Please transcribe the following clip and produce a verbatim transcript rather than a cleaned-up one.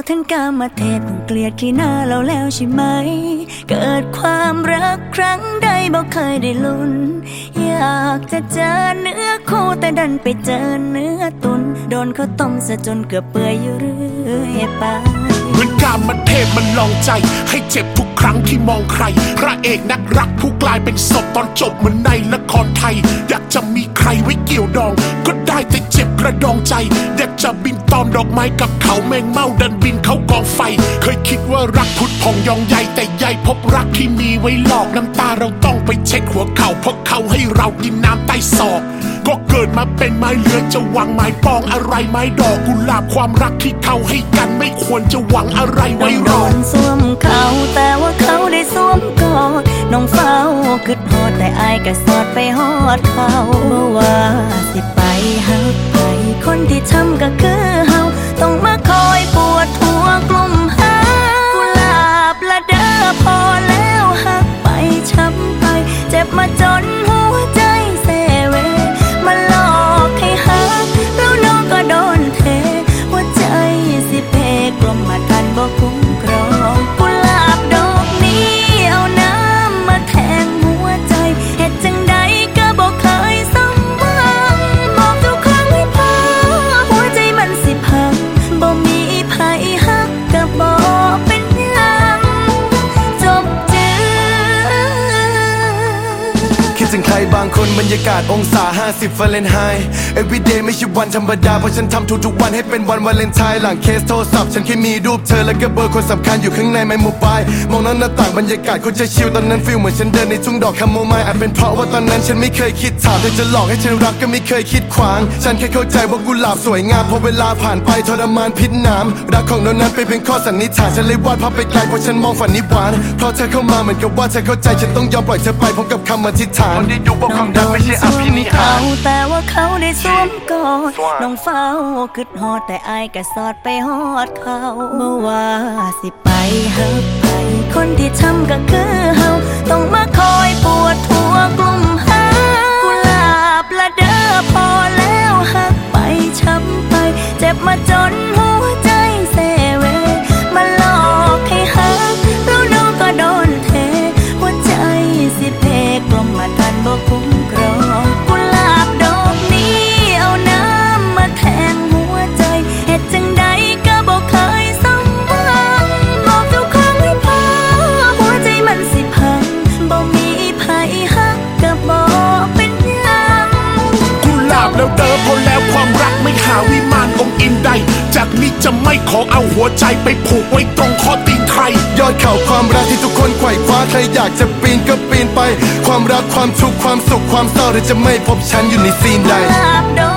ท่านกามเทพคงเกลียดขี้หน้าเราแล้วใช่ไหมเกิดความรักครั้งใดบอกเคยได้ลุ้นอยากจะเจอเนื้อคู่แต่ดันไปเจอเนื้อตุนโดนเขาต้มซะจนเกือบเปื่อยอยู่เรื่อยไปเหมือนกามเทพมันลองใจให้เจ็บทุกครั้งที่มองใครพระเอกนักรักผู้กลายเป็นศพตอนจบเหมือนในละครไทยอยากจะมีใครไว้เกี่ยวดองก็ได้แต่เจ็บกระดองใจอยากจะบินตอมดอกไม้กับเขาแมงเม่าดันบินเข้ากองไฟเคยคิดว่ารักพุดพองยองใหญ่แต่ใหญ่พบรักที่มีไว้หลอกน้ำตาเราต้องไปเช็ดหัวเข่าเพราะเขาให้เรากินน้ำใต้ศอกก็เกิดมาเป็นไม้เลื้อยจะหวังไม้ปองอะไรไม้ดอกกุหลาบความรักที่เขาให้กันไม่ควรจะหวังอะไรไว้รอสวมเขาแต่ว่าเขาได้สวมกอดน้องเฝ้าคิดฮอดแต่อายก็สอดไปฮอดเขาบ่ว่าสิไปหักไปคนที่ทำก็คือเฮาต้องมาคอยปวดหัวกลุ่มหากุหลาบละเด้อพอแล้วหักไปช้ำไปเจ็บมาจนหัวใจเซเวมาหลอกให้หักแล้วน้องก็โดนเทหัวใจสิเพกลมมาทันบ่คุ้มครองกุหลาบดอกนี้เอาน้ำมาแทงหัวใจเฮ็ดจังใดก็บ่เคยสมหวังบอกทุกครั้งให้พอหัวใจมันสิพังบ่มีไผฮักก็บ่เป็นหยังจบจือคิดถึงใครบางคนบรรยากาศองศาห้าสิบฟาเรนไฮต์ everyday ไม่ใช่วันธรรมดาเพราะฉันทำทุกๆวันให้เป็นวันวาเลนไทน์หลังเคสโทรศัพท์ฉันแค่มีรูปเธอและก็เบอร์คนสำคัญอยู่ข้างในไมโมบายมองหน้าต่างบรรยากาศคนจะชิลตอนนั้นฟีลเหมือนฉันเดินในทุ่งดอกคาโมไมล์อาจเป็นเพราะว่าตอนนั้นฉันไม่เคยคิดถามเธอจะหลอกให้ฉันรักก็ไม่เคยคิดขวางฉันแค่เข้าใจว่ากุหลาบสวยงามพอเวลาผ่านไปทรมานพิษน้ำรักของเรานั้นเป็นเพียงข้อสันนิษฐานฉันเลยวาดภาพไปไกลเพราะฉันมองฝันนิพพานเพราะเธอเข้ามาเหมือนกับว่าเธอเข้าใจฉันต้องยอมปล่อยเธอไปพร้อมกับคำอธิษฐานได้ดูว่าความรักไม่ใช่อภินิหารแต่ว่าเขาได้สวมกอดน้องเฝ้าคิดฮอดแต่อายก็สอดไปฮอดเขาบ่ว่าสิไปหักไปคนที่ทำก็คือเฮาต้องมาคอยปวดหัวกลุ่มหากุหลาบละเด้อพอแล้วหักไปช้ำไปเจ็บมาจนหัวใจเซเวมาหลอกให้หักแล้วน้องก็โดนเทหัวใจสิเพกลมมาทันบ่คุ้มครองกุหลาบดอกนี้เอาน้ำมาแทงหัวใจเฮ็ดจังใดก็บ่เคยสมหวังบอกทุกครั้งให้พอหัวใจมันสิพังบ่มีไผฮักก็บ่เป็นหยังกุหลาบแล้วเด้อพอแล้วความรักไม่หาวิมานองค์อินใดจากนี้จะไม่ขอเอาหัวใจไปผูกไว้ตรงคอตีนใครยอดเขาความรักที่ทุกคนไขว่คว้าใครอยากจะปีนก็ปีนไปความรักความทุกข์ความสุขความเศร้าเธอจะไม่พบฉันอยู่ในซีนใด